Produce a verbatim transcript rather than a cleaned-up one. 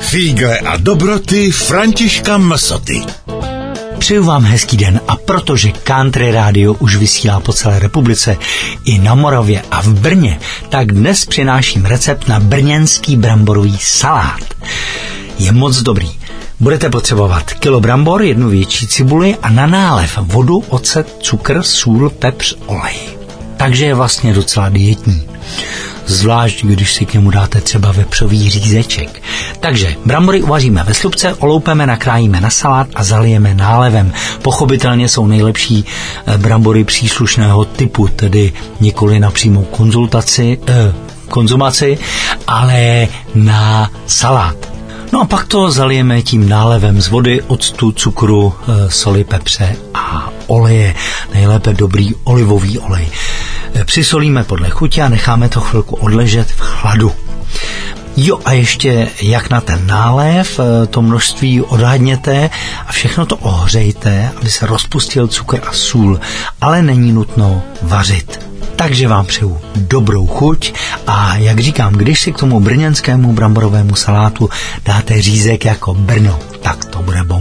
Fígle a dobroty Františka Msoty. Přeju vám hezký den a protože Country Radio už vysílá po celé republice i na Moravě a v Brně, tak dnes přináším recept na brněnský bramborový salát. Je moc dobrý. Budete potřebovat kilo brambor, jednu větší cibuli a na nálev vodu, ocet, cukr, sůl, pepř, olej. Takže je vlastně docela dietní. Zvlášť, když si k němu dáte třeba vepřový řízeček. Takže brambory uvaříme ve slupce, oloupeme, nakrájíme na salát a zalijeme nálevem. Pochopitelně jsou nejlepší brambory příslušného typu, tedy nikoli na přímou konzultaci, eh, konzumaci, ale na salát. No a pak to zalijeme tím nálevem z vody, octu, cukru, soli, pepře a oleje. Nejlépe dobrý olivový olej. Přisolíme podle chutě a necháme to chvilku odležet v chladu. Jo, a ještě jak na ten nálev, to množství odhadněte a všechno to ohřejte, aby se rozpustil cukr a sůl, ale není nutno vařit. Takže vám přeju dobrou chuť a jak říkám, když si k tomu brněnskému bramborovému salátu dáte řízek jako Brno, tak to bude bomba.